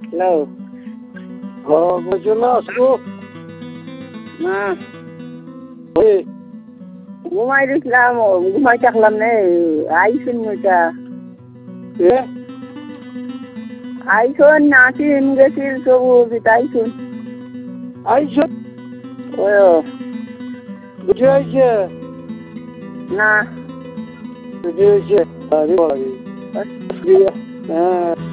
Hello. বলছো না আসবো? না, ওই ঘুমাই দিছিলাম, ঘুমাই থাকলাম নে, আইসুন ওইটা। এ আইসুন নাচিন গেছিল সবু আইসুন। আইসো ও বুঝে আইছে না, বুঝে আইছে আরে বাড়ি হ্যাঁ